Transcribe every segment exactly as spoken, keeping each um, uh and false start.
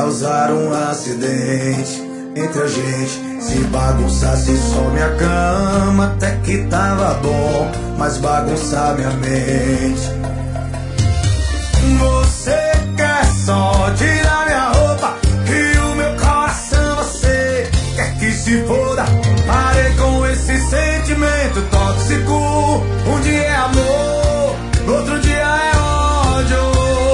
causar um acidente entre a gente. Se bagunçasse só minha cama, até que tava bom, mas bagunçar minha mente. Você quer só tirar minha roupa e o meu coração você quer que se foda. Parei com esse sentimento tóxico. Um dia é amor, outro dia é ódio.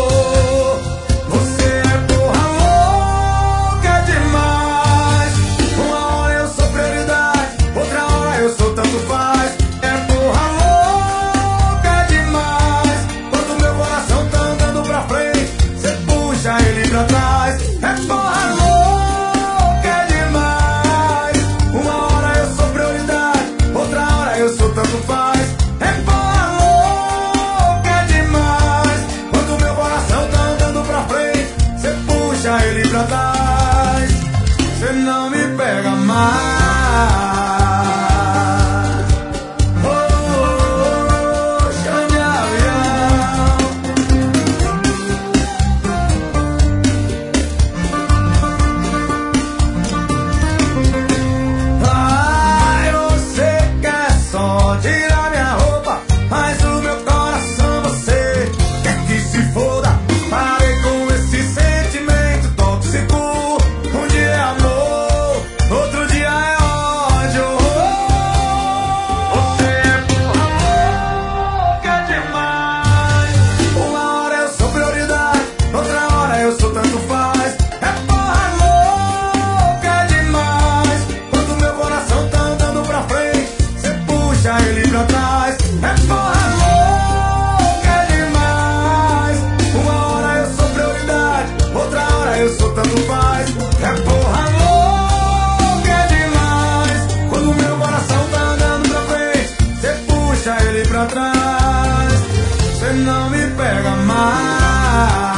Você é porra louca demais. Uma hora eu sou prioridade, outra hora eu sou tanto faz. É porra louca demais. Quando meu coração tá andando pra frente, cê puxa ele pra trás. É porra louca demais. Uma hora eu sou prioridade, outra hora eu sou tanto faz. É porra louca demais. Quando meu coração tá andando pra frente, cê puxa ele pra trás. Cê não me pega mais. Oh, oh, oh, chão de avião. Ai, você quer só tirar minha roupa, mas o meu coração você quer que se foda. Parei com esse sentimento tóxico. Um dia é amor, outro dia é ódio. Você é porra louca demais. Uma hora eu sou prioridade, outra hora eu sou tanto faz. É porra louca demais. Quando meu coração tá andando pra frente, cê puxa ele pra trás. É porra louca demais. Uma hora eu sou prioridade, outra hora eu sou tanto faz. É porra louca demais. Quando meu coração tá andando pra frente, cê puxa ele pra trás. Cê não me pega mais.